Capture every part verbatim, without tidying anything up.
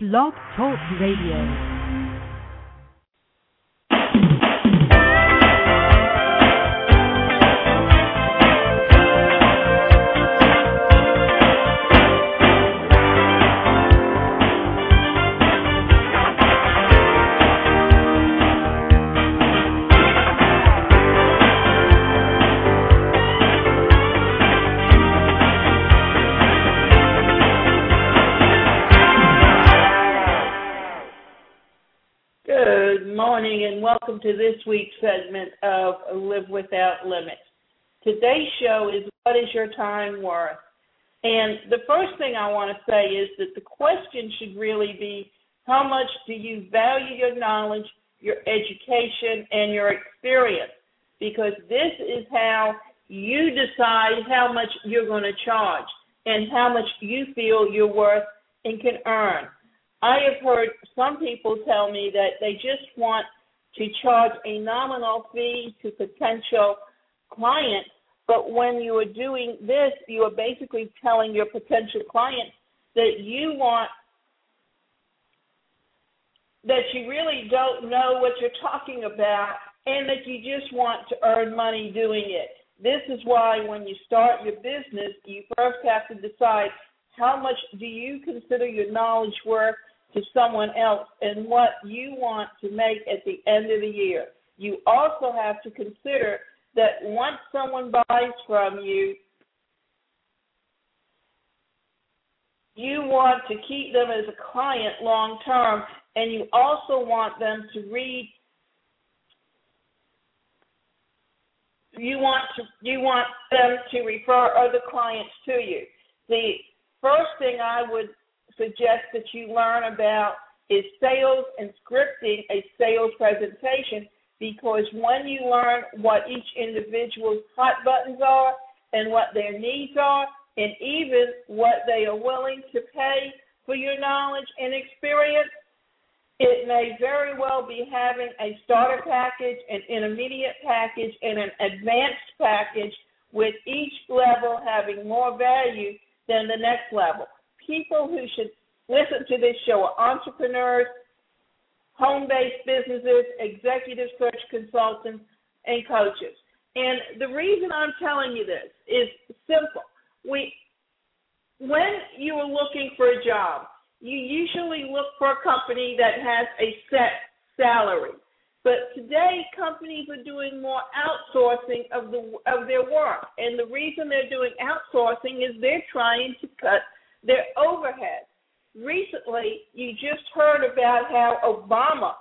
Blog Talk Radio. And welcome to this week's segment of Live Without Limits. Today's show is, what is your time worth? And the first thing I want to say is that the question should really be, how much do you value your knowledge, your education, and your experience? Because this is how you decide how much you're going to charge and how much you feel you're worth and can earn. I have heard some people tell me that they just want to charge a nominal fee to potential clients, but when you are doing this, you are basically telling your potential clients that you want, that you really don't know what you're talking about and that you just want to earn money doing it. This is why when you start your business, you first have to decide how much do you consider your knowledge worth to someone else and what you want to make at the end of the year. You also have to consider that once someone buys from you, you want to keep them as a client long term, and you also want them to read, you want to you want them to refer other clients to you. The first thing I would suggest that you learn about is sales and scripting a sales presentation, because when you learn what each individual's hot buttons are and what their needs are and even what they are willing to pay for your knowledge and experience, it may very well be having a starter package, an intermediate package, and an advanced package, with each level having more value than the next level. People who should listen to this show are entrepreneurs, home-based businesses, executive search consultants, and coaches. And the reason I'm telling you this is simple. We, when you are looking for a job, you usually look for a company that has a set salary. But today, companies are doing more outsourcing of the of their work. And the reason they're doing outsourcing is they're trying to cut their overhead. Recently, you just heard about how Obama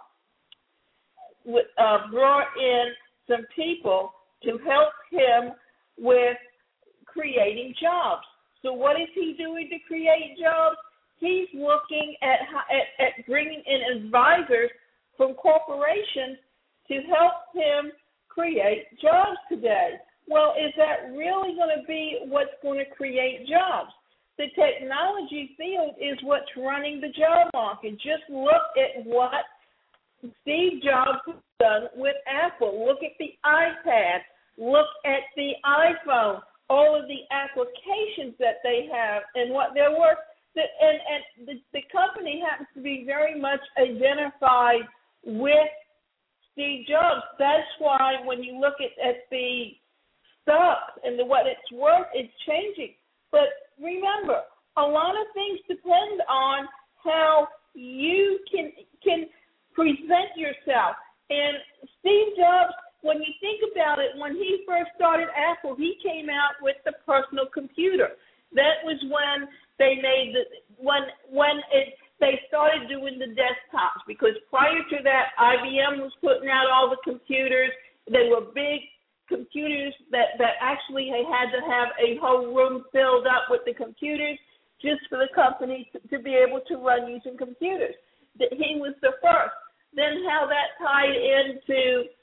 uh, brought in some people to help him with creating jobs. So what is he doing to create jobs? He's looking at, at, at bringing in advisors from corporations to help him create jobs today. Well, is that really going to be what's going to create jobs? The technology field is what's running the job market. Just look at what Steve Jobs has done with Apple. Look at the iPad. Look at the iPhone. All of the applications that they have and what they're worth. And, and the, the company happens to be very much identified with Steve Jobs. That's why when you look at, at the stocks and the, what it's worth, it's changing. But remember, a lot of things depend on how you can can present yourself. And Steve Jobs, when you think about it, when he first started Apple, he came out with the personal computer. That was when they made the when when it they started doing the desktops, because prior to that, I B M was putting out all the computers. They were big computers that, that actually had to have a whole room filled up with the computers just for the company to, to be able to run using computers. He was the first. Then how that tied into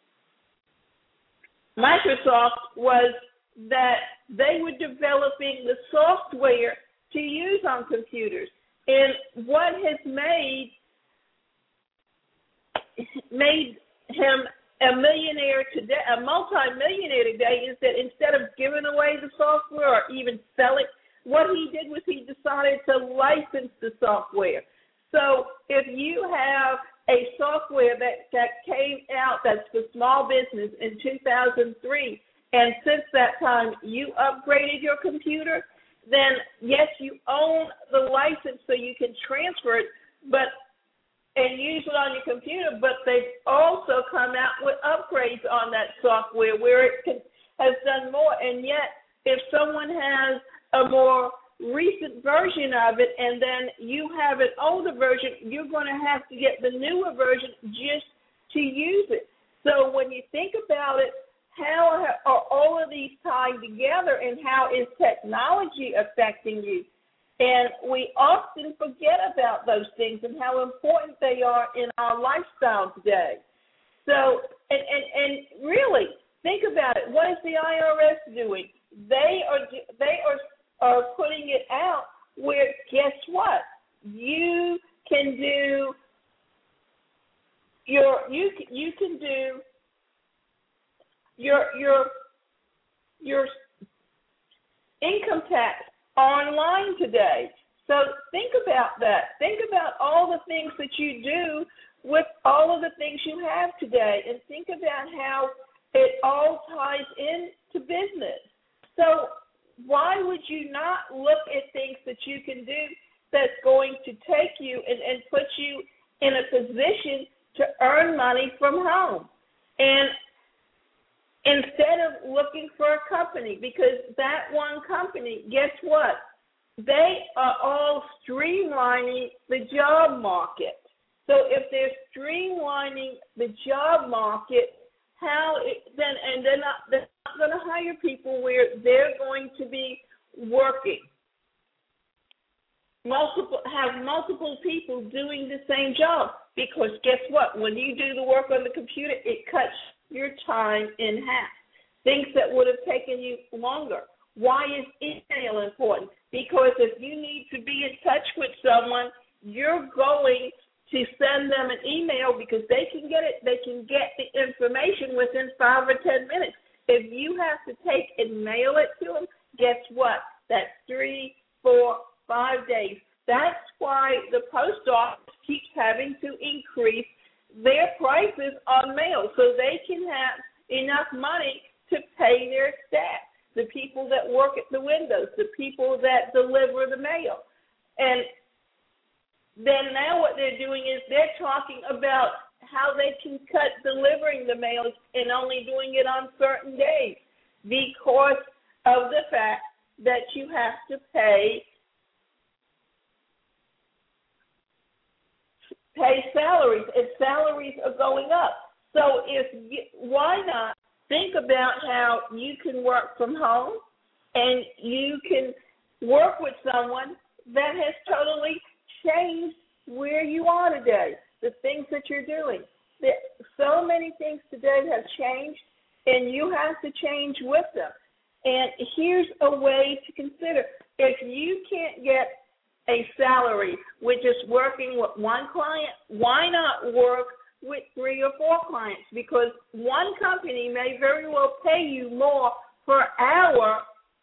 Microsoft was that they were developing the software to use on computers. And what has made made him a millionaire today, a multi-millionaire today, is that instead of giving away the software or even sell it, what he did was he decided to license the software. So if you have a software that, that came out that's for small business in two thousand three, and since that time you upgraded your computer, then yes, you own the license so you can transfer it, but and use it on your computer, but they've also come out with upgrades on that software where it can, has done more. And yet, if someone has a more recent version of it and then you have an older version, you're going to have to get the newer version just to use it. So when you think about it, how are all of these tied together and how is technology affecting you? And we often forget about those things and how important they are in our lifestyle today. So, and, and, and really, think about it. What is the I R S doing? They are they are, are putting it out where, guess what? You can do your you you can do your your your income tax online today. So think about that. Think about all the things that you do with all of the things you have today, and think about how it all ties into business. So why would you not look at things that you can do that's going to take you and, and put you in a position to earn money from home? And instead of looking for a company, because that one company, guess what? They are all streamlining the job market. So if they're streamlining the job market, how it, then and they're not they're not going to hire people where they're going to be working multiple have multiple people doing the same job, because guess what? When you do the work on the computer, it cuts your time in half. Things that would have taken you longer. Why is email important? Because if you need to be in touch with someone, you're going to send them an email because they can get it. They can get the information within five or ten minutes. If you have to take and mail it to them, guess what? That's three, four, five days. That's why the post office keeps having to increase their prices on mail so they can have enough money to pay their staff, the people that work at the windows, the people that deliver the mail. And then now what they're doing is they're talking about how they can cut delivering the mail and only doing it on certain days because of the fact that you have to pay pay salaries, and salaries are going up. So if you, why not think about how you can work from home and you can work with someone that has totally changed where you are today, the things that you're doing. So many things today have changed, and you have to change with them. And here's a way to consider. If you can't get a salary with just working with one client, why not work with three or four clients? Because one company may very well pay you more per hour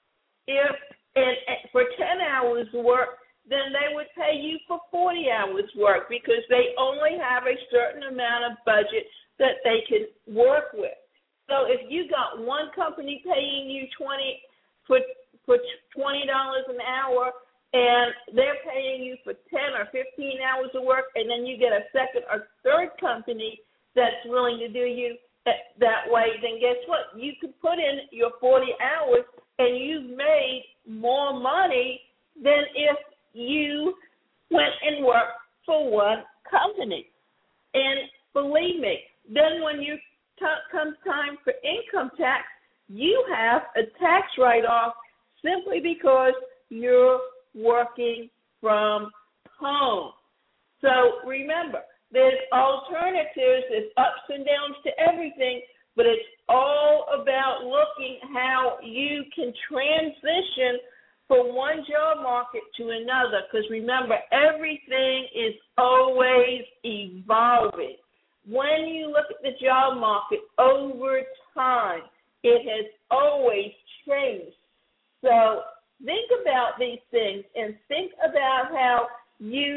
if and, and for ten hours work than they would pay you for forty hours work, because they only have a certain amount of budget that they can work with. So if you got one company paying you twenty for for twenty dollars an hour, and they're paying you for ten or fifteen hours of work, and then you get a second or third company that's willing to do you that, that way, then guess what? You could put in your forty hours, and you've made more money than if you went and worked for one company. And believe me, then when you t- comes time for income tax, you have a tax write-off simply because you're working from home. So remember, there's alternatives, there's ups and downs to everything, but it's all about looking how you can transition from one job market to another, because remember, everything is always evolving. When you look at the job market over time, it has always changed. So think about these things and think about how you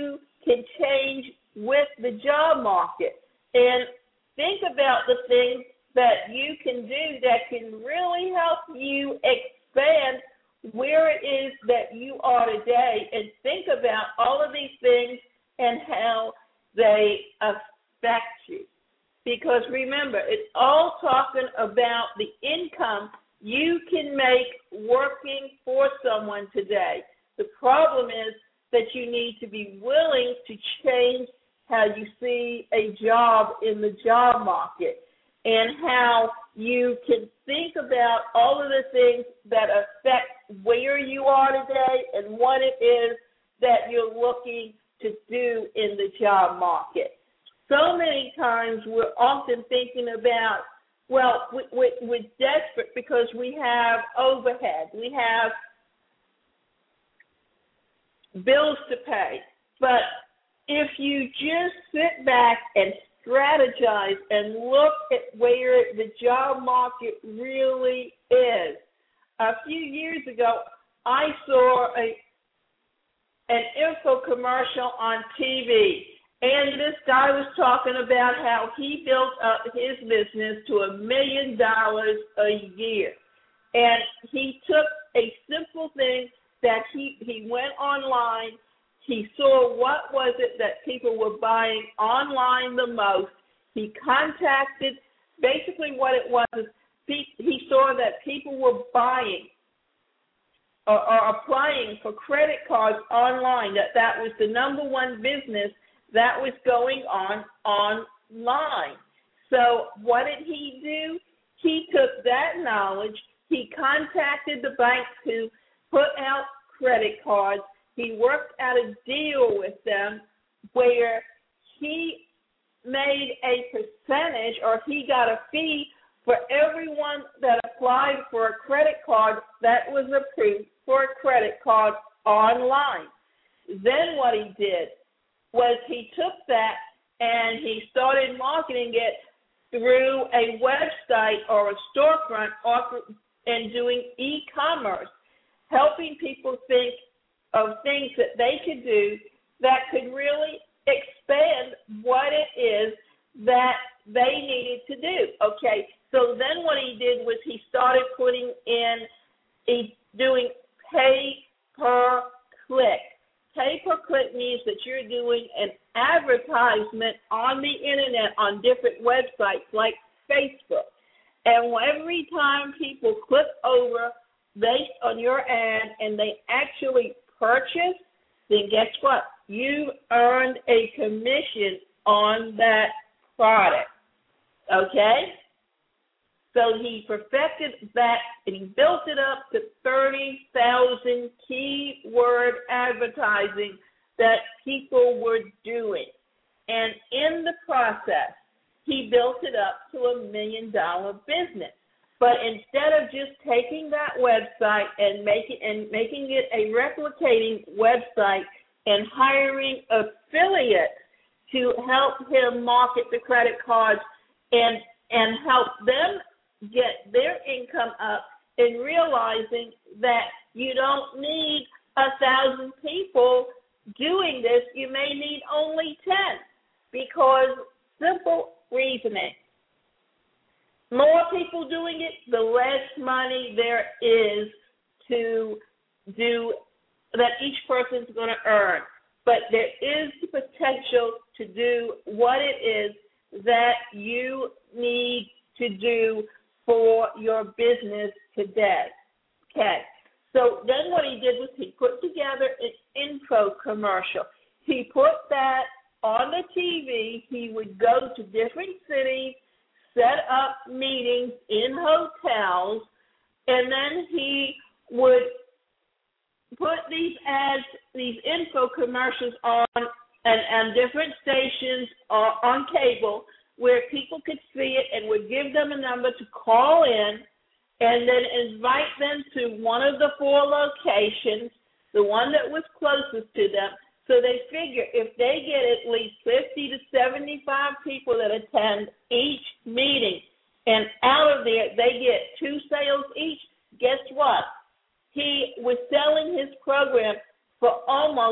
can change with the job market. And think about the things that you can do that can really help you expand where it is that you are today, and think about all of these things and how they affect you. Because remember, it's all talking about the income you can make working for someone today. The problem is that you need to be willing to change how you see a job in the job market, and how you can think about all of the things that affect where you are today and what it is that you're looking to do in the job market. So many times we're often thinking about, well, we, we, we're desperate because we have overhead, we have bills to pay. But if you just sit back and strategize and look at where the job market really is. A few years ago, I saw a an info commercial on T V, and this guy was talking about how he built up his business to a million dollars a year. And he took a simple thing that he, he went online. He saw what was it that people were buying online the most. He contacted, basically what it was is he, he saw that people were buying or, or applying for credit cards online, that that was the number one business that was going on online. So what did he do? He took that knowledge, he contacted the banks who put out credit cards. He worked out a deal with them where he made a percentage, or he got a fee for everyone that applied for a credit card that was approved for a credit card online. Then what he did was he took that and he started marketing it through a website or a storefront offer, and doing e-commerce, helping people think of things that they could do that could really expand what it is that they needed to do. Okay, so then what he did was he started putting in, he doing pay per click. Pay per click means that you're doing an advertisement on the internet on different websites like Facebook. And every time people click over based on your ad and they actually purchase, then guess what? You earned a commission on that product. Okay? So he perfected that, and he built it up to thirty thousand keyword advertising that people were doing. And in the process, he built it up to a million dollar business. But instead of just taking that website and making and making it a replicating website and hiring affiliates to help him market the credit cards and and help them get their income up, and realizing that you don't need a thousand people doing this, you may need only ten, because simple reasoning. More people doing it, the less money there is to do that each person's going to earn. But there is the potential to do what it is that you need to do for your business today. Okay. So then what he did was he put together an info commercial. He put that on the T V. He would go to different cities, set up meetings in hotels, and then he would put these ads, these info commercials on and, and different stations uh, on cable where people could see it, and would give them a number to call in and then invite them to one of the four locations, the one that was closest to them. So they figure if they get at least fifty to seventy-five people that attend each meeting, and out of there they get two sales each, guess what? He was selling his program for almost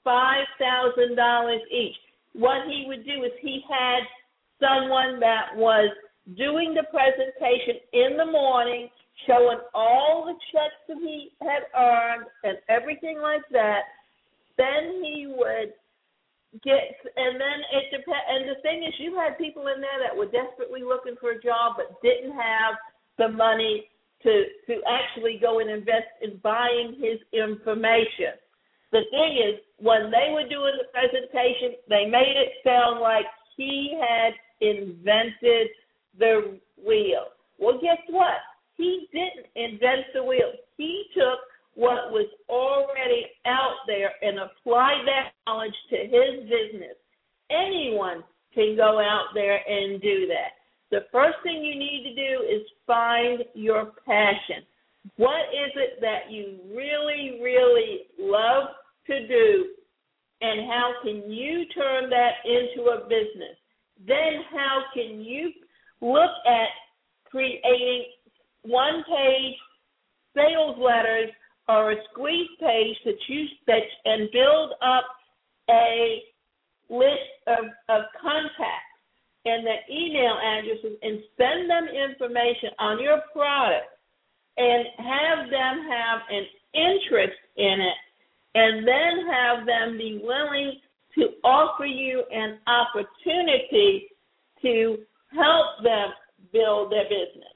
five thousand dollars each. What he would do is he had someone that was doing the presentation in the morning, showing all the checks that he had earned and everything like that. Then he would get, and then it depends. And the thing is, you had people in there that were desperately looking for a job but didn't have the money to to actually go and invest in buying his information. The thing is, when they were doing the presentation, they made it sound like he had invented the wheel. Well, guess what? He didn't invent the wheel. He took what was already out there and applied that knowledge to his business. Anyone can go out there and do that. The first thing you need to do is find your passion. What is it that you really, really love to do, and how can you turn that into a business? Then how can you look at creating one-page sales letters or a squeeze page that you that and build up a list of, of contacts and the email addresses and send them information on your product and have them have an interest in it, and then have them be willing to offer you an opportunity to help them build their business.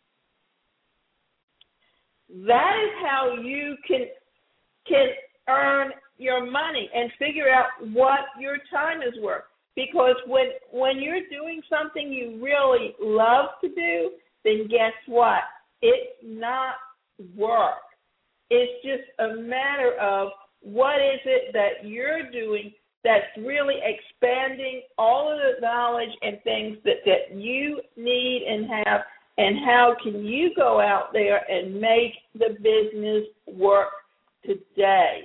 That is how you can can earn your money and figure out what your time is worth. Because when when you're doing something you really love to do, then guess what? It's not work. It's just a matter of what is it that you're doing that's really expanding all of the knowledge and things that, that you need and have, and how can you go out there and make the business work today.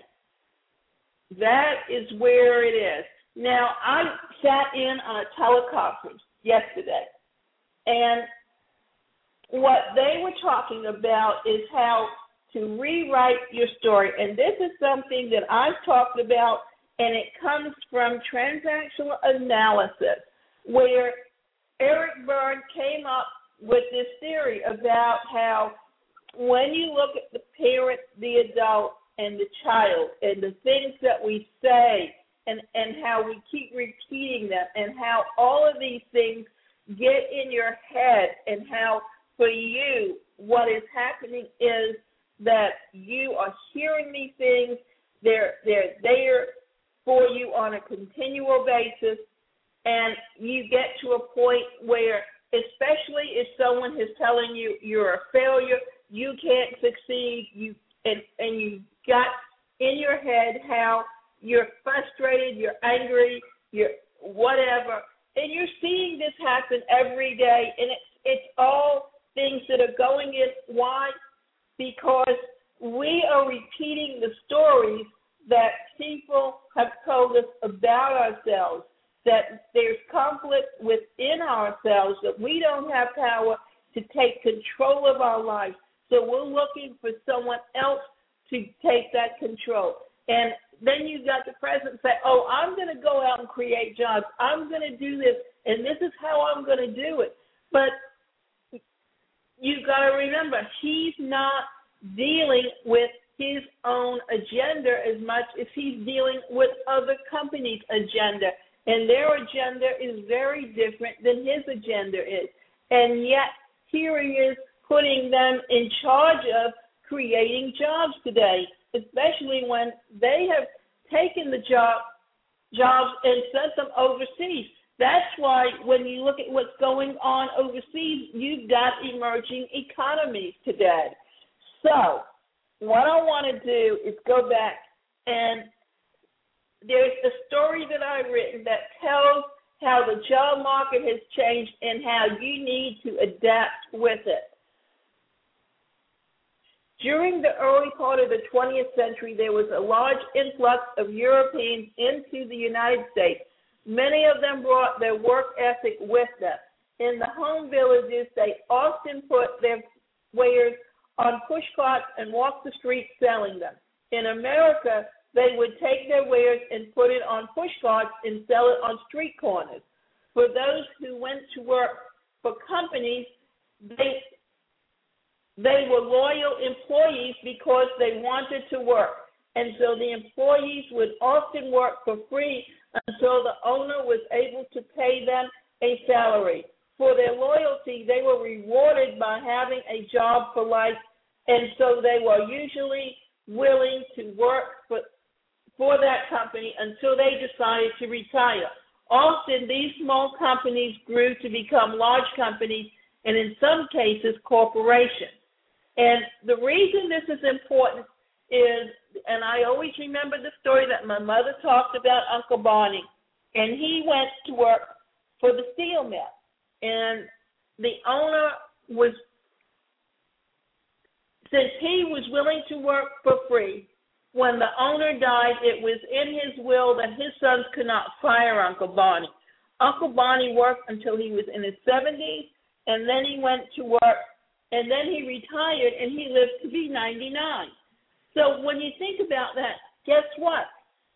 That is where it is. Now, I sat in on a teleconference yesterday, and what they were talking about is how to rewrite your story. And this is something that I've talked about, and it comes from transactional analysis, where Eric Berne came up with this theory about how when you look at the parent, the adult, and the child, and the things that we say, and, and how we keep repeating them, and how all of these things get in your head, and how for you what is happening is that you are hearing these things, they're, they're there for you on a continual basis, and you get to a point where, especially if someone is telling you you're a failure, you can't succeed, you and, and you got in your head how you're frustrated, you're angry, you're whatever, and you're seeing this happen every day, and it's, it's all things that are going in. Why? Because we are repeating the stories that people have told us about ourselves, that there's conflict within ourselves, that we don't have power to take control of our life. So we're looking for someone else to take that control. And then you got the president say, oh, I'm going to go out and create jobs. I'm going to do this, and this is how I'm going to do it. But you've got to remember, he's not dealing with his own agenda as much as he's dealing with other companies' agenda. And their agenda is very different than his agenda is. And yet, here he is putting them in charge of creating jobs today, especially when they have taken the job jobs and sent them overseas. That's why when you look at what's going on overseas, you've got emerging economies today. So what I want to do is go back, and there's a story that I've written that tells how the job market has changed and how you need to adapt with it. During the early part of the twentieth century, there was a large influx of Europeans into the United States. Many of them brought their work ethic with them. In the home villages, they often put their wares on push carts and walked the streets selling them. In America, they would take their wares and put it on push carts and sell it on street corners. For those who went to work for companies, they they were loyal employees because they wanted to work. And so the employees would often work for free until the owner was able to pay them a salary. For their loyalty, they were rewarded by having a job for life, and so they were usually willing to work for, for that company until they decided to retire. Often, these small companies grew to become large companies, and in some cases, corporations. And the reason this is important is, and I always remember the story that my mother talked about Uncle Barney, and he went to work for the steel mill, and the owner was, since he was willing to work for free, when the owner died, it was in his will that his sons could not fire Uncle Barney. Uncle Barney worked until he was in his seventies, and then he went to work, and then he retired, and he lived to be ninety-nine. So when you think about that, guess what?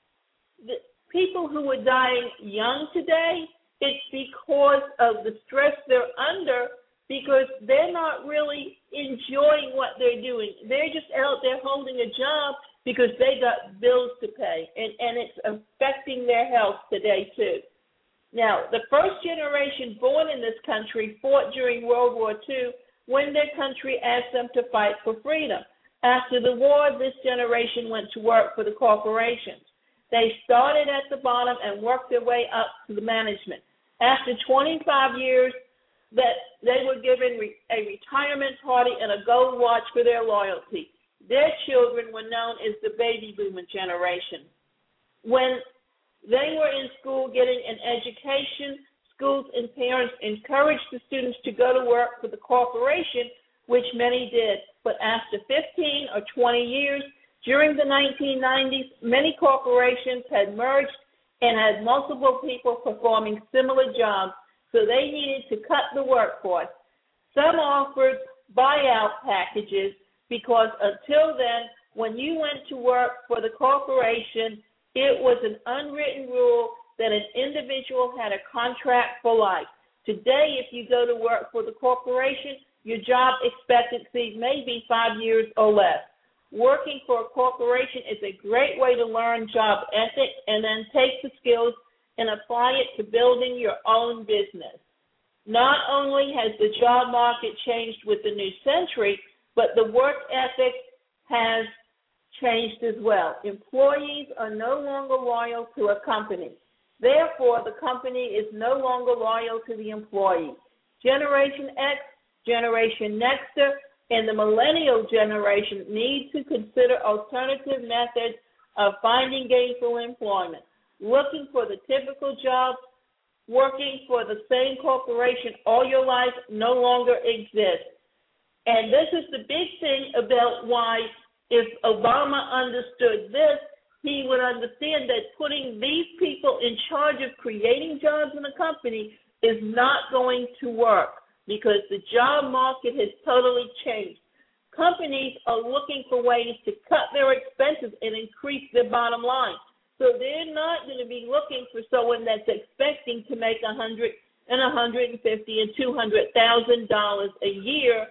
The people who are dying young today, it's because of the stress they're under, because they're not really enjoying what they're doing. They're just out there holding a job because they got bills to pay, and, and it's affecting their health today too. Now, the first generation born in this country fought during World War Two when their country asked them to fight for freedom. After the war, this generation went to work for the corporations. They started at the bottom and worked their way up to the management. After twenty-five years, that they were given re- a retirement party and a gold watch for their loyalty. Their children were known as the baby boomer generation. When they were in school getting an education, schools and parents encouraged the students to go to work for the corporation, which many did. But after fifteen or twenty years, during the nineteen nineties, many corporations had merged and had multiple people performing similar jobs, so they needed to cut the workforce. Some offered buyout packages because until then, when you went to work for the corporation, it was an unwritten rule that an individual had a contract for life. Today, if you go to work for the corporation, your job expectancy may be five years or less. Working for a corporation is a great way to learn job ethics and then take the skills and apply it to building your own business. Not only has the job market changed with the new century, but the work ethic has changed as well. Employees are no longer loyal to a company. Therefore, the company is no longer loyal to the employee. Generation X, Generation Nexter, and the millennial generation need to consider alternative methods of finding gainful employment. Looking for the typical job, working for the same corporation all your life no longer exists. And this is the big thing about why, if Obama understood this, he would understand that putting these people in charge of creating jobs in a company is not going to work, because the job market has totally changed. Companies are looking for ways to cut their expenses and increase their bottom line. So they're not going to be looking for someone that's expecting to make a hundred and a hundred and fifty and two hundred thousand dollars a year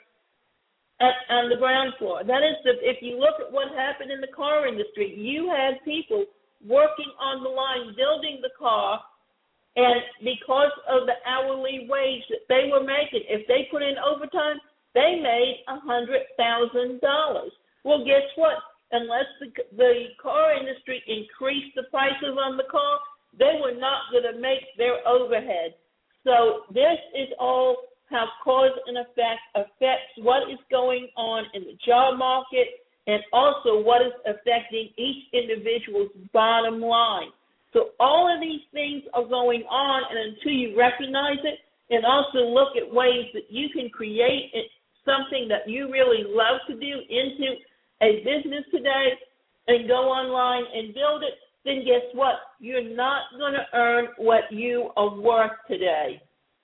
at, on the ground floor. That is, the, if you look at what happened in the car industry, you had people working on the line building the car, and because of the hourly wage that they were making, if they put in overtime, they made a hundred thousand dollars. Well, guess what? Unless the, the car industry increased the prices on the car, they were not going to make their overhead. So this is all how cause and effect affects what is going on in the job market, and also what is affecting each individual's bottom line. So all of these things are going on, and until you recognize it and also look at ways that you can create something that you really love to do into a business today and go online and build it, then guess what? You're not going to earn what you are worth today.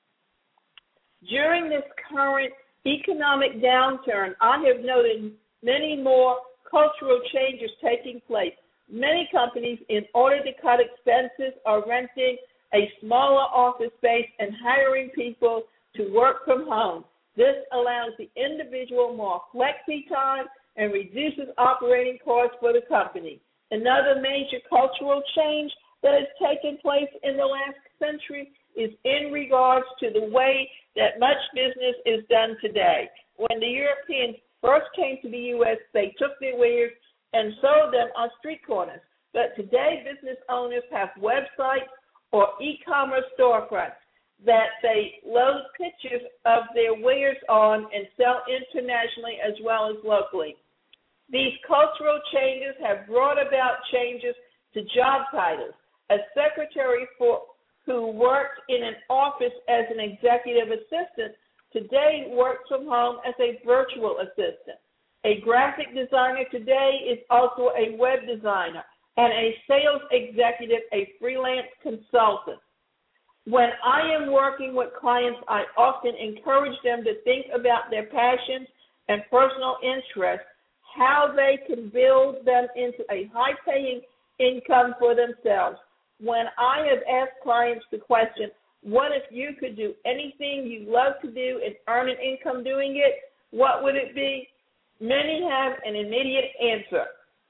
During this current economic downturn, I have noted many more cultural changes taking place. Many companies, in order to cut expenses, are renting a smaller office space and hiring people to work from home. This allows the individual more flexi time and reduces operating costs for the company. Another major cultural change that has taken place in the last century is in regards to the way that much business is done today. When the Europeans first came to the U S, they took their wares and sold them on street corners. But today, business owners have websites or e-commerce storefronts that they load pictures of their wares on and sell internationally as well as locally. These cultural changes have brought about changes to job titles. A secretary for, who worked in an office as an executive assistant today works from home as a virtual assistant. A graphic designer today is also a web designer, and a sales executive a freelance consultant. When I am working with clients, I often encourage them to think about their passions and personal interests, how they can build them into a high-paying income for themselves. When I have asked clients the question, what if you could do anything you love to do and earn an income doing it, what would it be? Many have an immediate answer,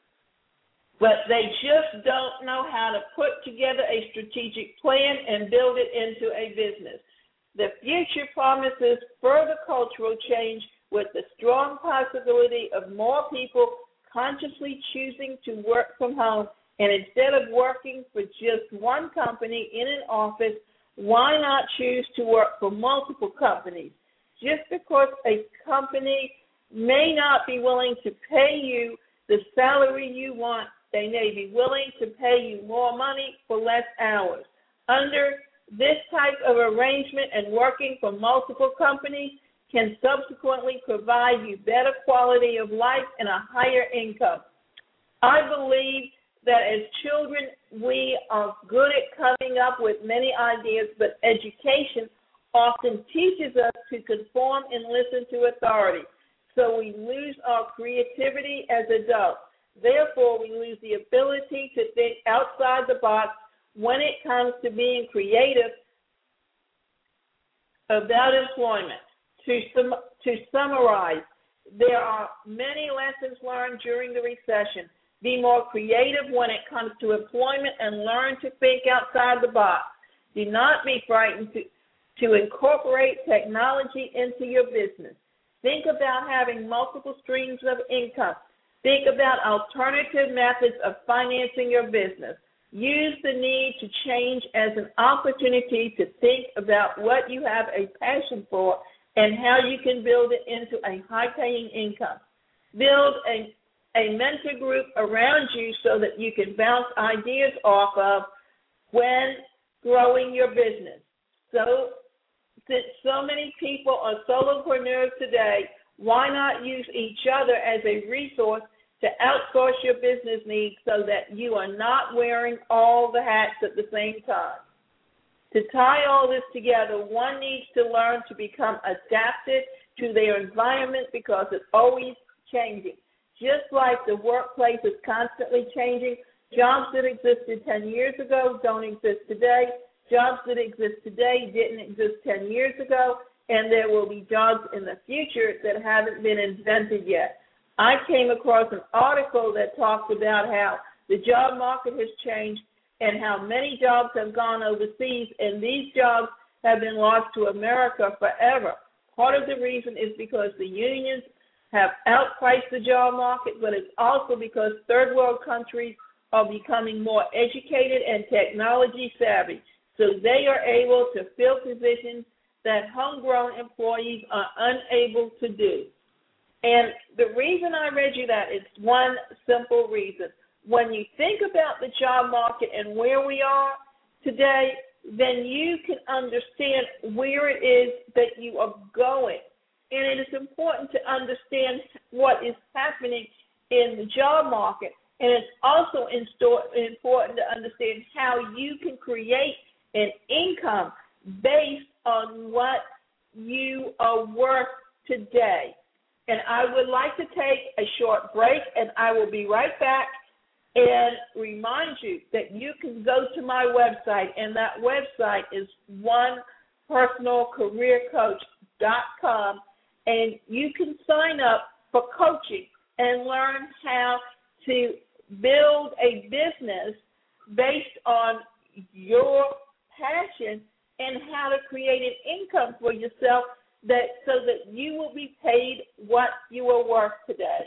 but they just don't know how to put together a strategic plan and build it into a business. The future promises further cultural change with the strong possibility of more people consciously choosing to work from home. And instead of working for just one company in an office, why not choose to work for multiple companies? Just because a company may not be willing to pay you the salary you want, they may be willing to pay you more money for less hours. Under this type of arrangement and working for multiple companies can subsequently provide you better quality of life and a higher income. I believe that as children, we are good at coming up with many ideas, but education often teaches us to conform and listen to authority. So we lose our creativity as adults. Therefore, we lose the ability to think outside the box when it comes to being creative about employment. To, sum, to summarize, there are many lessons learned during the recession. Be more creative when it comes to employment and learn to think outside the box. Do not be frightened to, to incorporate technology into your business. Think about having multiple streams of income. Think about alternative methods of financing your business. Use the need to change as an opportunity to think about what you have a passion for and how you can build it into a high-paying income. Build a, a mentor group around you so that you can bounce ideas off of when growing your business. So, since so many people are solopreneurs today, why not use each other as a resource to outsource your business needs so that you are not wearing all the hats at the same time? To tie all this together, one needs to learn to become adapted to their environment because it's always changing. Just like the workplace is constantly changing, jobs that existed ten years ago don't exist today. Jobs that exist today didn't exist ten years ago, and there will be jobs in the future that haven't been invented yet. I came across an article that talked about how the job market has changed and how many jobs have gone overseas, and these jobs have been lost to America forever. Part of the reason is because the unions have outpriced the job market, but it's also because third world countries are becoming more educated and technology savvy, so they are able to fill positions that homegrown employees are unable to do. And the reason I read you that is one simple reason. When you think about the job market and where we are today, then you can understand where it is that you are going. And it is important to understand what is happening in the job market. And it's also important to understand how you can create an income based on what you are worth today. And I would like to take a short break, and I will be right back. and remind you that you can go to my website, and that website is one personal career coach dot com, and you can sign up for coaching and learn how to build a business based on your passion and how to create an income for yourself that so that you will be paid what you are worth today.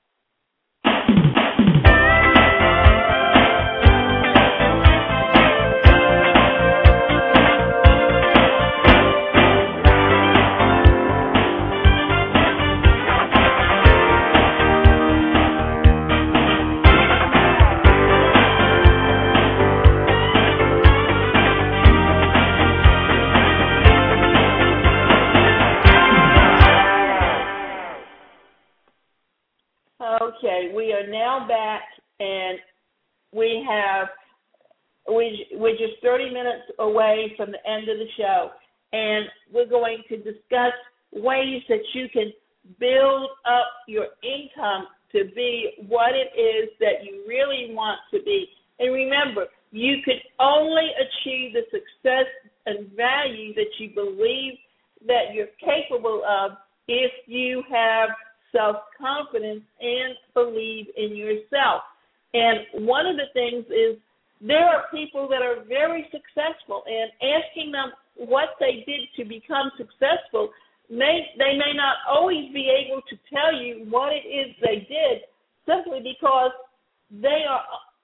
Okay, we are now back, and we have we we're just thirty minutes away from the end of the show, and we're going to discuss ways that you can build up your income to be what it is that you really want to be. And remember, you can only achieve the success and value that you believe that you're capable of if you have self-confidence and believe in yourself. And one of the things is there are people that are very successful, and asking them what they did to become successful, may they may not always be able to tell you what it is they did, simply because they are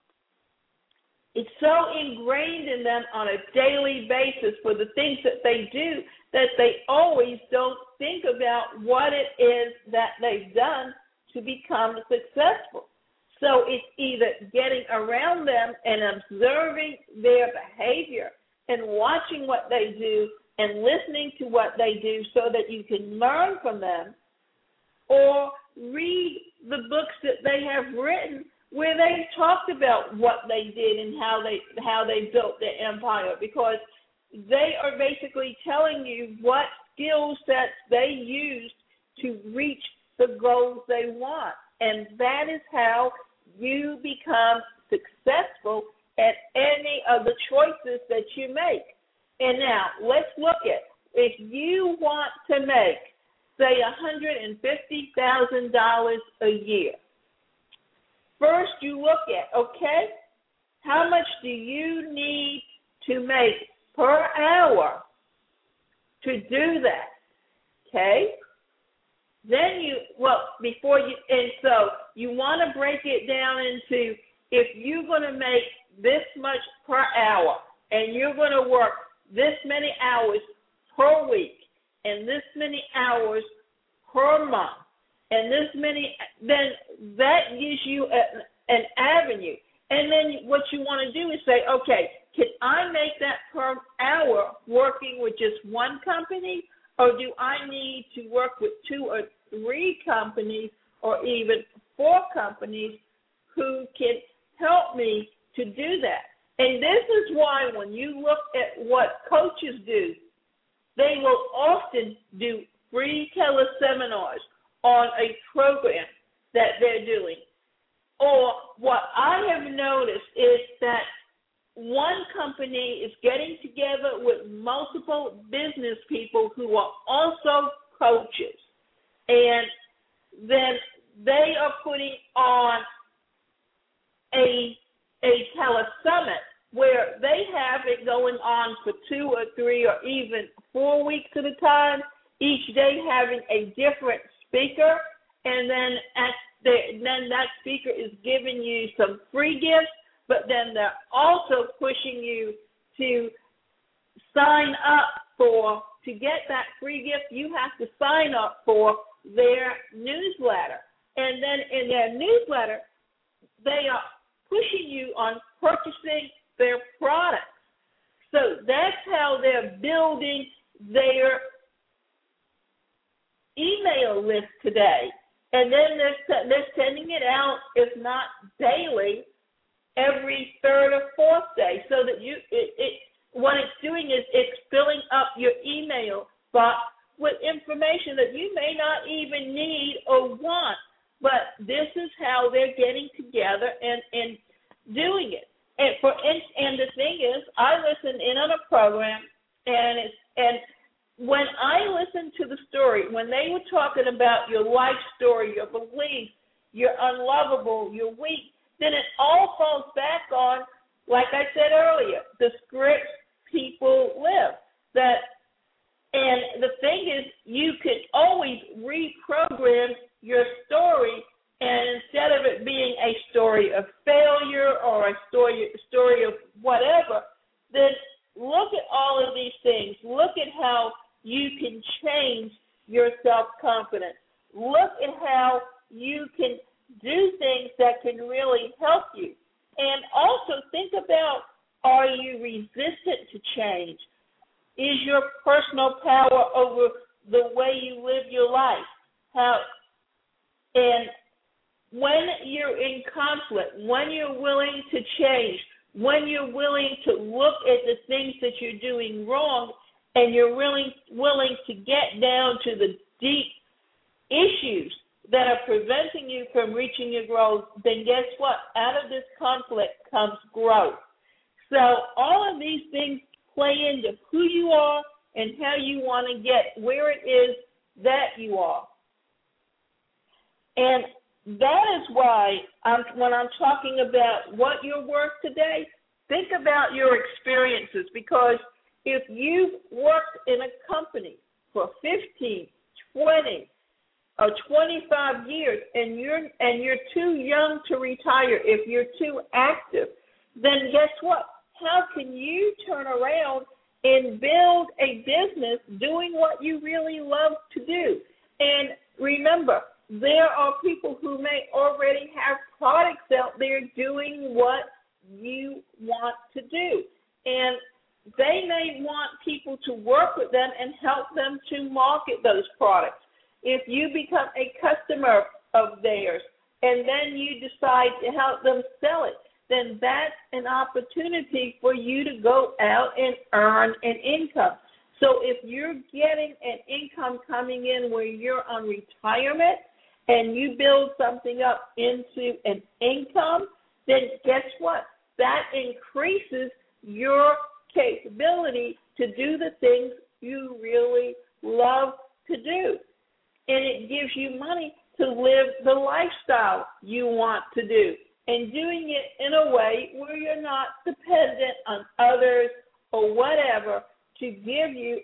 it's so ingrained in them on a daily basis for the things that they do that they always don't think about what it is that they've done to become successful. So it's either getting around them and observing their behavior and watching what they do and listening to what they do so that you can learn from them, or read the books that they have written where they talked about what they did and how they how they built their empire, because they are basically telling you what skill sets they used to reach the goals they want. And that is how you become successful at any of the choices that you make. And now, let's look at, if you want to make, say, one hundred fifty thousand dollars a year, first you look at, okay, how much do you need to make per hour to do that, okay? Then you, well, before you, and so you want to break it down into, if you're going to make this much per hour and you're going to work this many hours per week and this many hours per month and this many, then that gives you a, an avenue. And then what you want to do is say, okay, can I make that per hour working with just one company, or do I need to work with two or three companies or even four companies who can help me to do that? And this is why when you look at what coaches do, they will often do free teleseminars on a program that they're doing. Or what I have noticed is that one company is getting together with multiple business people who are also coaches, and then they are putting on a a telesummit where they have it going on for two or three or even four weeks at a time, each day having a different speaker, and then at the, then that speaker is giving you some free gifts, but then they're also pushing you to sign up for, to get that free gift, you have to sign up for their newsletter. And then in their newsletter, they are pushing you on purchasing their products. So that's how they're building their email list today. And then they're, they're sending it out, if not daily, every third or fourth day, so that you, it, it, what it's doing is it's filling up your email box with information that you may not even need or want. But this is how they're getting together and, and doing it. And for and, and the thing is, I listen in on a program, and it's and when I listen to the story, when they were talking about your life story, your beliefs, you're unlovable, you're weak, then it all falls back on, like I said earlier, the scripts people live. That, and the thing is, you can always reprogram your story, and instead of it being a story of failure or a story story of whatever, then look at all of these things. Look at how you can change your self-confidence. Look at how you can do things that can really help you. And also think about, are you resistant to change? Is your personal power over the way you live your life? How, and when you're in conflict, when you're willing to change, when you're willing to look at the things that you're doing wrong, and you're willing willing to get down to the deep issues that are preventing you from reaching your goals, then guess what? Out of this conflict comes growth. So all of these things play into who you are and how you want to get where it is that you are. And that is why I'm, when I'm talking about what you're worth today, think about your experiences, because if you've worked in a company for fifteen, twenty, or twenty-five years and you're and you're too young to retire, if you're too active, then guess what? How can you turn around and build a business doing what you really love to do? And remember, there are people who may already have products out there doing what you want to do. And they may want people to work with them and help them to market those products. If you become a customer of theirs and then you decide to help them sell it, then that's an opportunity for you to go out and earn an income. So if you're getting an income coming in where you're on retirement and you build something up into an income, then guess what? That increases your capability to do the things you really love to do. And it gives you money to live the lifestyle you want to do, and doing it in a way where you're not dependent on others or whatever to give you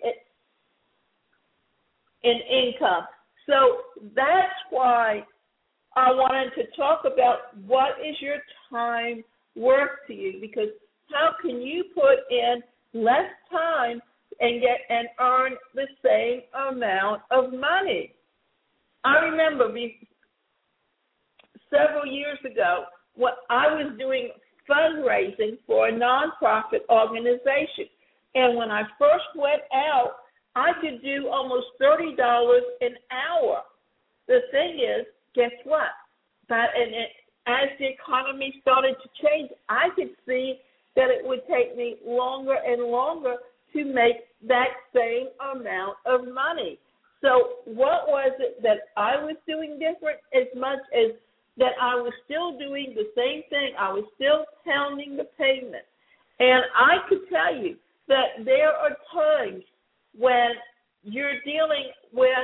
an income. So that's why I wanted to talk about what is your time worth to you, because how can you put in less time and get and earn the same amount of money? I remember be, several years ago when I was doing fundraising for a nonprofit organization, and when I first went out, I could do almost thirty dollars an hour. The thing is, guess what? That and it, as the economy started to change, I could see that it would take me longer and longer to make that same amount of money. So what was it that I was doing different? As much as that I was still doing the same thing. I was still pounding the pavement. And I could tell you that there are times when you're dealing with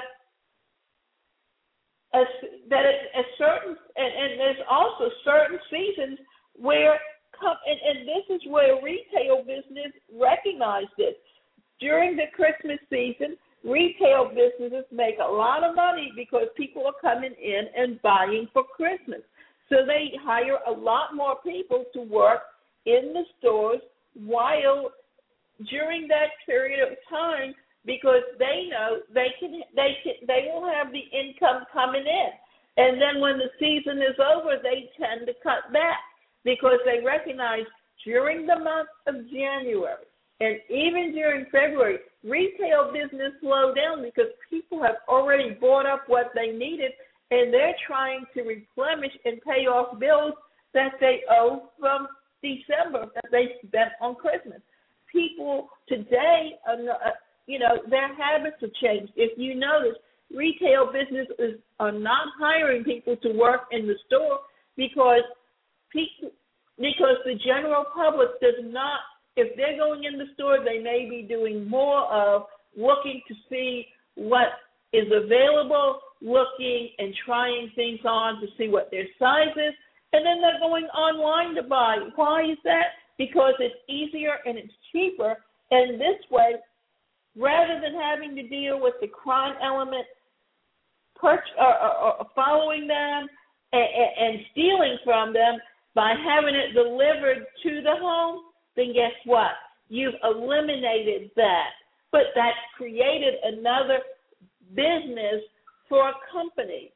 a, that a certain, and, and there's also certain seasons where, come, and, and this is where retail business recognized this. During the Christmas season, retail businesses make a lot of money because people are coming in and buying for Christmas. So they hire a lot more people to work in the stores while during that period of time, because they know they can they can they will have the income coming in. And then when the season is over, they tend to cut back because they recognize during the month of January and even during February, retail business slowed down because people have already bought up what they needed, and they're trying to replenish and pay off bills that they owe from December that they spent on Christmas. People today, are, you know, their habits have changed. If you notice, retail businesses are not hiring people to work in the store because people, because the general public does not, if they're going in the store, they may be doing more of looking to see what is available, looking and trying things on to see what their size is, and then they're going online to buy. Why is that? Because it's easier and it's cheaper, and this way, rather than having to deal with the crime element, perch, or, or, or following them and, and stealing from them, by having it delivered to the home, then guess what? You've eliminated that. But that's created another business for a company.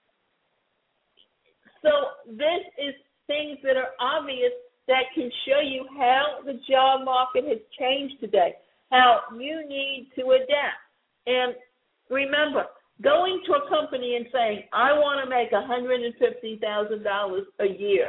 So this is things that are obvious that can show you how the job market has changed today, how you need to adapt. And remember, going to a company and saying, I want to make one hundred fifty thousand dollars a year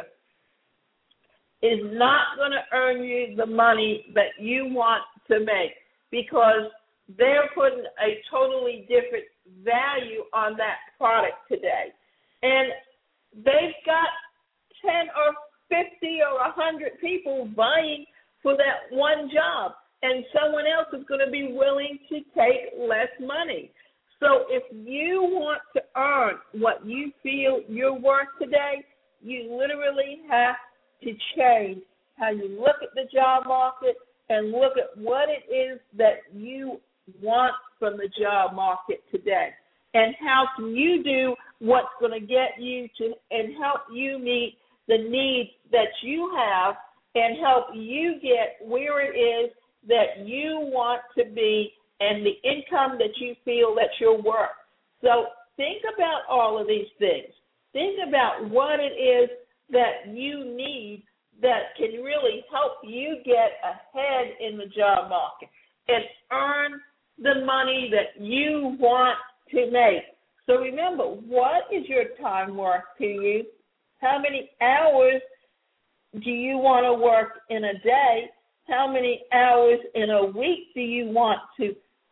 is not going to earn you the money that you want to make, because they're putting a totally different value on that product today. And they've got ten or fifty or one hundred people vying for that one job, and someone else is going to be willing to take less money. So if you want to earn what you feel you're worth today, you literally have to change how you look at the job market and look at what it is that you want from the job market today, and how can you do what's going to get you to and help you meet the needs that you have and help you get where it is that you want to be and the income that you feel that you're worth. So think about all of these things. Think about what it is that you need that can really help you get ahead in the job market and earn the money that you want to make. So remember, what is your time worth to you? How many hours do you want to work in a day? How many hours in a week do you want to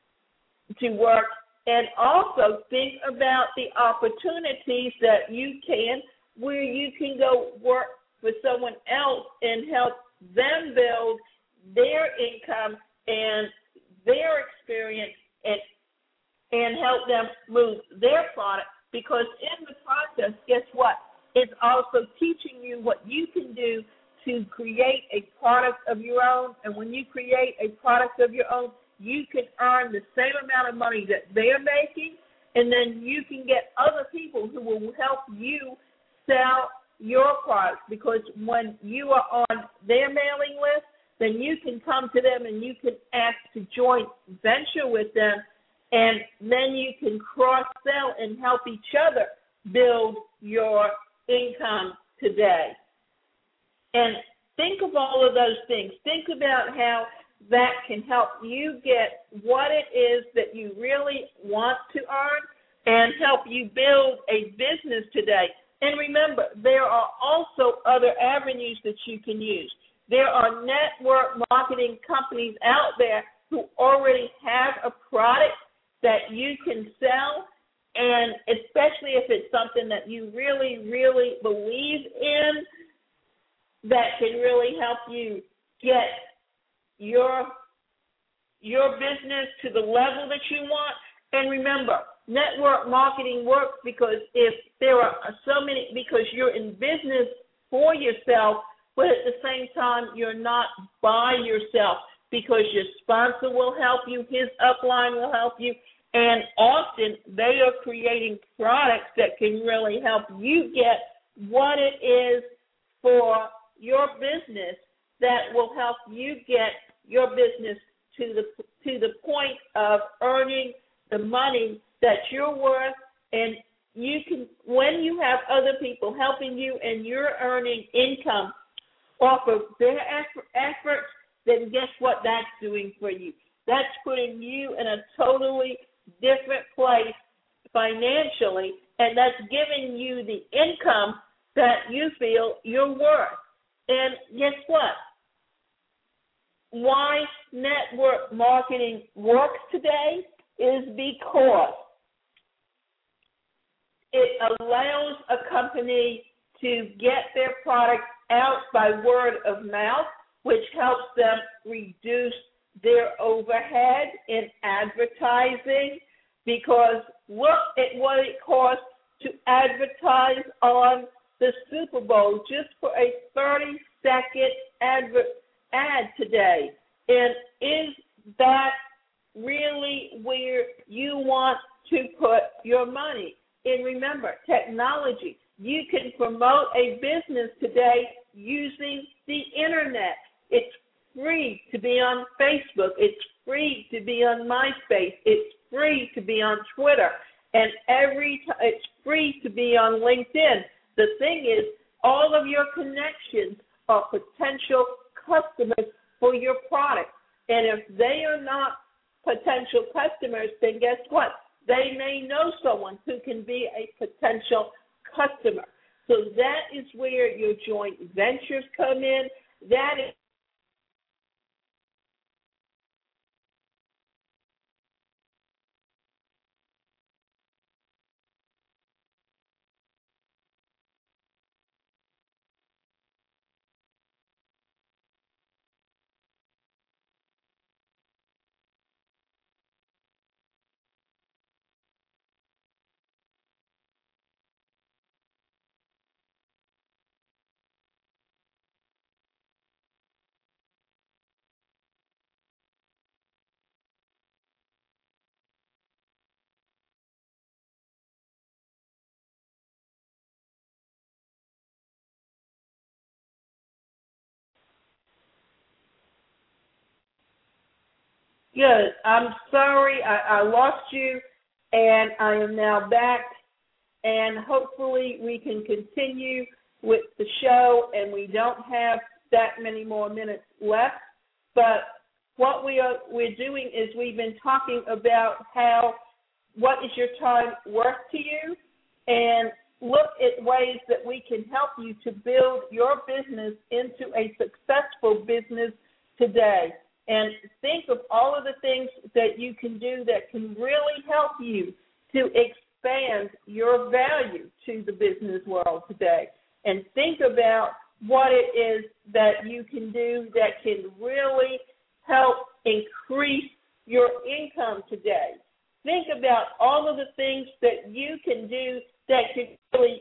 to work? And also think about the opportunities that you can, where you can go work for someone else and help them build their income and their experience and and help them move their product, because in the process, guess what? It's also teaching you what you can do to create a product of your own. And when you create a product of your own, you can earn the same amount of money that they're making, and then you can get other people who will help you sell your product, because when you are on their mailing list, then you can come to them and you can ask to joint venture with them, and then you can cross-sell and help each other build your income today. And think of all of those things. Think about how that can help you get what it is that you really want to earn and help you build a business today. And remember, there are also other avenues that you can use. There are network marketing companies out there who already have a product that you can sell, and especially if it's something that you really, really believe in, that can really help you get your your business to the level that you want. And remember, network marketing works because if there are so many, because you're in business for yourself, but at the same time, you're not by yourself, because your sponsor will help you, his upline will help you, and often they are creating products that can really help you get what it is for your business that will help you get your business to the to the point of earning the money that you're worth. And you can, when you have other people helping you and you're earning income off of their effort, efforts, then guess what that's doing for you? That's putting you in a totally different place financially, and that's giving you the income that you feel you're worth. And guess what? Why network marketing works today is because it allows a company to get their product out by word of mouth, which helps them reduce their overhead in advertising, because look at what it costs to advertise on the Super Bowl just for a thirty-second advert ad today. And is that really where you want to put your money? And remember, technology. You can promote a business today using the internet. It's free to be on Facebook. It's free to be on MySpace. It's free to be on Twitter. And every t- it's free to be on LinkedIn. The thing is, all of your connections are potential customers for your product. And if they are not potential customers, then guess what? They may know someone who can be a potential customer. So that is where your joint ventures come in. That is good. I'm sorry I, I lost you, and I am now back. And hopefully we can continue with the show, and we don't have that many more minutes left. But what we are we're doing is we've been talking about how what is your time worth to you, and look at ways that we can help you to build your business into a successful business today. And think of all of the things that you can do that can really help you to expand your value to the business world today. And think about what it is that you can do that can really help increase your income today. Think about all of the things that you can do that can really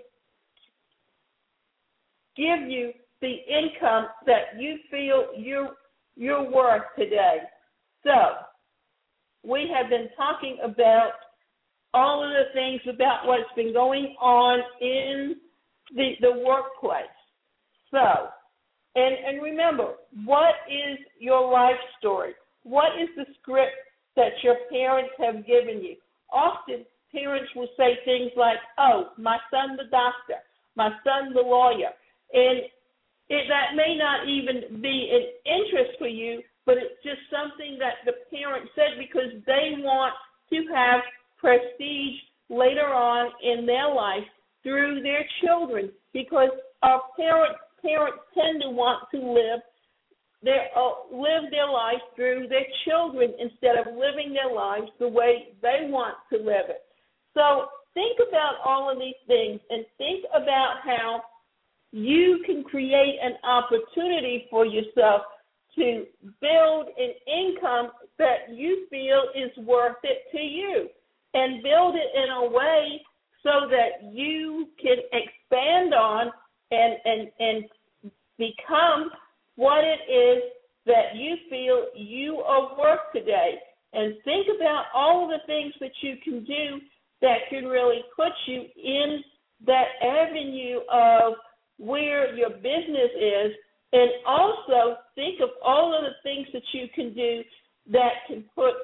give you the income that you feel you're, you're worth today. So we have been talking about all of the things about what's been going on in the, the workplace. So, and, and remember, what is your life story? What is the script that your parents have given you? Often, parents will say things like, oh, my son the doctor, my son the lawyer. And it, that may not even be an interest for you, but it's just something that the parent said because they want to have prestige later on in their life through their children, because our parents parents tend to want to live their uh, live their life through their children instead of living their lives the way they want to live it. So think about all of these things and think about how you can create an opportunity for yourself to build an income that you feel is worth it to you, and build it in a way so that you can expand on and, and, and become what it is that you feel you are worth today. And think about all of the things that you can do that can really put you in that avenue of where your business is, and also think of all of the things that you can do that can put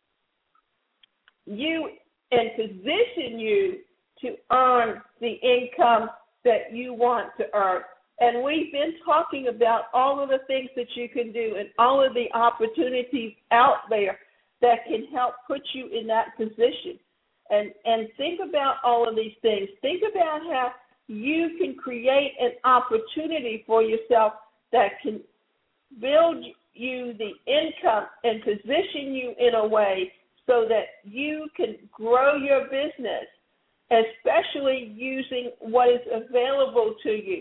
you and position you to earn the income that you want to earn. And we've been talking about all of the things that you can do and all of the opportunities out there that can help put you in that position. And, and think about all of these things. Think about how you can create an opportunity for yourself that can build you the income and position you in a way so that you can grow your business, especially using what is available to you.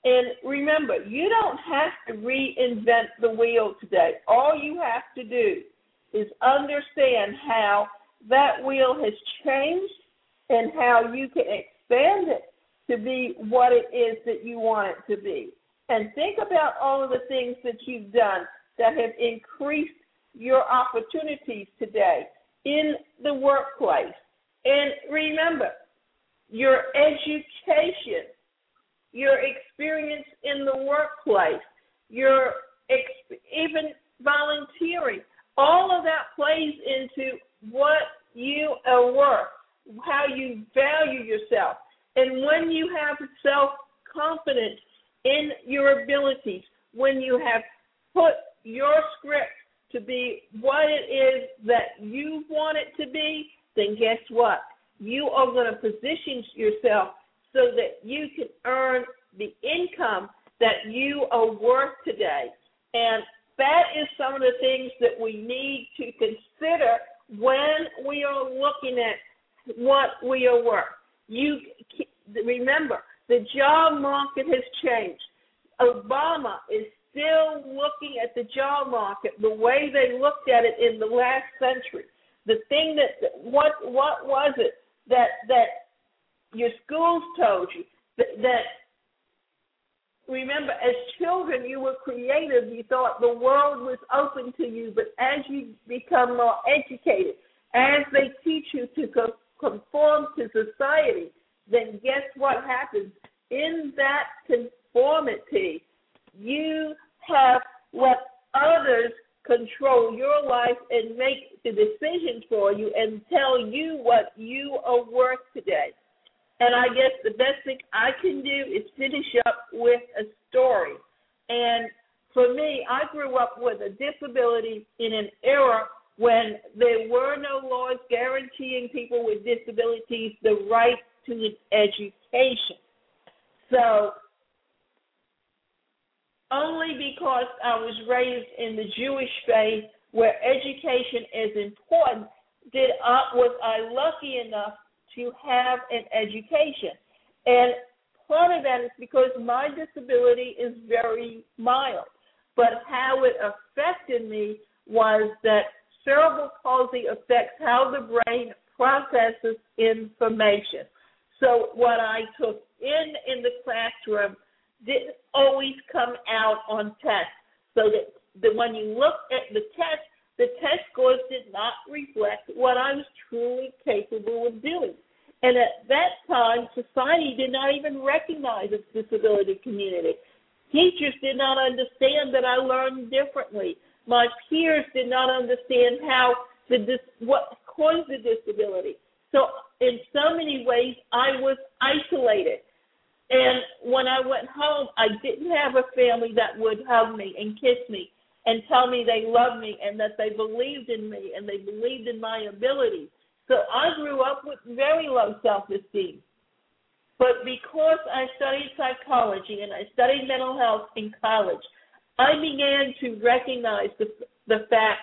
And remember, you don't have to reinvent the wheel today. All you have to do is understand how that wheel has changed and how you can expand it to be what it is that you want it to be. And think about all of the things that you've done that have increased your opportunities today in the workplace. And remember, your education, your experience in the workplace, your ex- even volunteering, all of that plays into what you are worth, how you value yourself. And when you have self-confidence in your abilities, when you have put your script to be what it is that you want it to be, then guess what? You are going to position yourself so that you can earn the income that you are worth today. And that is some of the things that we need to consider when we are looking at what we are worth. You remember, the job market has changed. Obama is still looking at the job market the way they looked at it in the last century. The thing that, what what was it that that your schools told you? That, that remember, as children, you were creative. You thought the world was open to you. But as you become more educated, as they teach you to co- conform to society, then guess what happens? In that conformity, you have let others control your life and make the decisions for you and tell you what you are worth today. And I guess the best thing I can do is finish up with a story. And for me, I grew up with a disability in an era when there were no laws guaranteeing people with disabilities the right to education. So only because I was raised in the Jewish faith where education is important did I, was I lucky enough to have an education. And part of that is because my disability is very mild. But how it affected me was that cerebral palsy affects how the brain processes information. So what I took in in the classroom didn't always come out on tests. So that, that when you look at the test, the test scores did not reflect what I was truly capable of doing. And at that time, society did not even recognize its disability community. Teachers did not understand that I learned differently. My peers did not understand how the dis- what caused the disability. So in so many ways, I was isolated. And when I went home, I didn't have a family that would hug me and kiss me and tell me they loved me and that they believed in me and they believed in my ability. So I grew up with very low self-esteem. But because I studied psychology and I studied mental health in college, I began to recognize the, the fact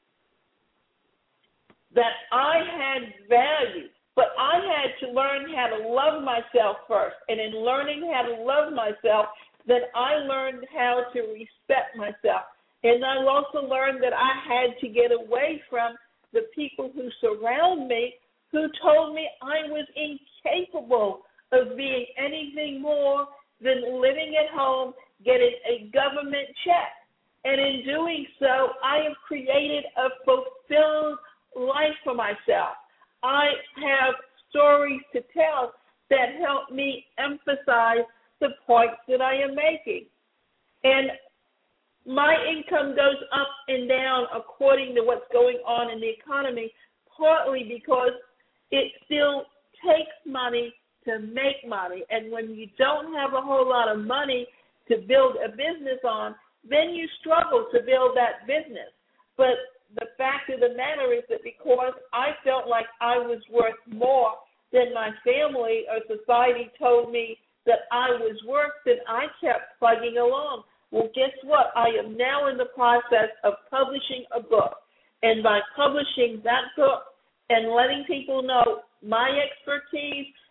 that I had value. But I had to learn how to love myself first. And in learning how to love myself, then I learned how to respect myself. And I also learned that I had to get away from the people who surround me who told me I was incapable of being anything more than living at home, getting a government check. And in doing so, I have created a fulfilled life for myself. I have stories to tell that help me emphasize the points that I am making. And my income goes up and down according to what's going on in the economy, partly because it still takes money to make money. And when you don't have a whole lot of money to build a business on, then you struggle to build that business. But the fact of the matter is that because I felt like I was worth more than my family or society told me that I was worth, then I kept plugging along. Well, guess what? I am now in the process of publishing a book. And by publishing that book and letting people know my expertise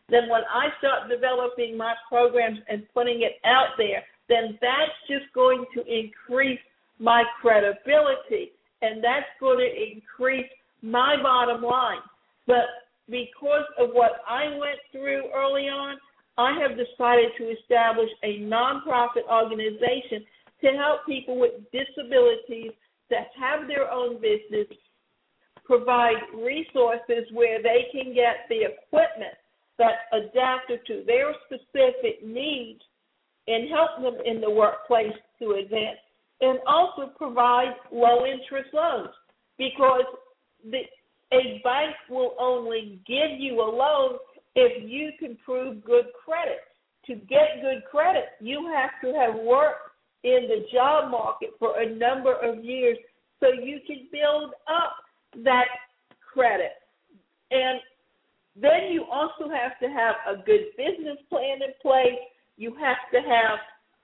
then when I start developing my programs and putting it out there, then that's just going to increase my credibility, and that's going to increase my bottom line. But because of what I went through early on, I have decided to establish a nonprofit organization to help people with disabilities that have their own business, provide resources where they can get the equipment that's adapted to their specific needs and help them in the workplace to advance, and also provide low-interest loans, because the, a bank will only give you a loan if you can prove good credit. To get good credit, you have to have worked in the job market for a number of years so you can build up that credit. And then you also have to have a good business plan in place. You have to have,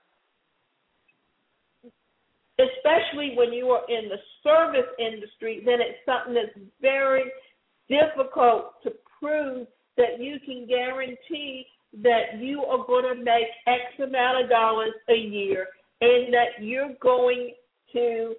especially when you are in the service industry, then it's something that's very difficult to prove that you can guarantee that you are going to make X amount of dollars a year and that you're going to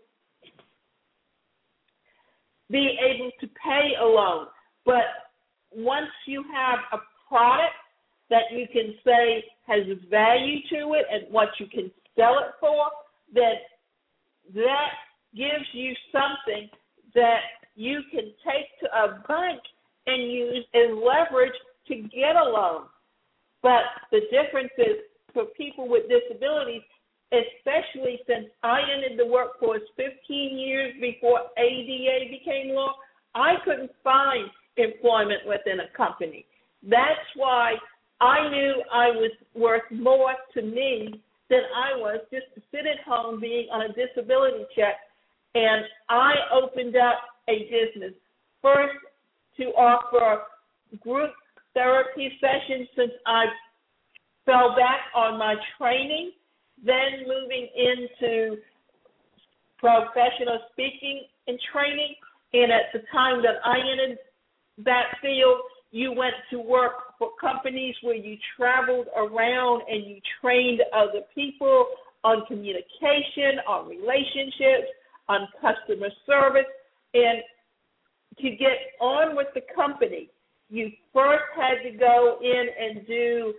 be able to pay a loan. But once you have a product that you can say has value to it and what you can sell it for, then that gives you something that you can take to a bank and use as leverage to get a loan. But the difference is for people with disabilities, especially since I entered the workforce fifteen years before A D A became law, I couldn't find employment within a company. That's why I knew I was worth more to me than I was just to sit at home being on a disability check. And I opened up a business, first to offer group therapy sessions since I fell back on my training, then moving into professional speaking and training. And at the time that I entered that field, you went to work for companies where you traveled around and you trained other people on communication, on relationships, on customer service. And to get on with the company, you first had to go in and do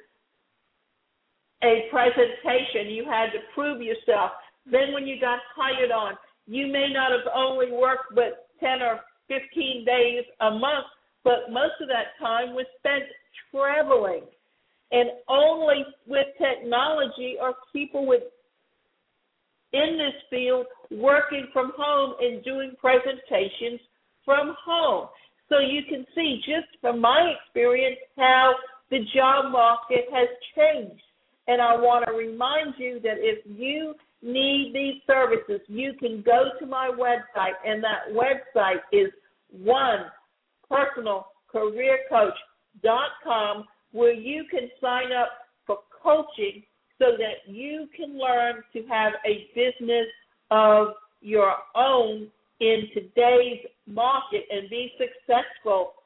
a presentation. You had to prove yourself. Then when you got hired on, you may not have only worked but ten or fifteen days a month, but most of that time was spent traveling. And only with technology are people with in this field working from home and doing presentations from home. So you can see just from my experience how the job market has changed. And I want to remind you that if you need these services, you can go to my website, and that website is one personal career coach dot com, where you can sign up for coaching so that you can learn to have a business of your own in today's market and be successful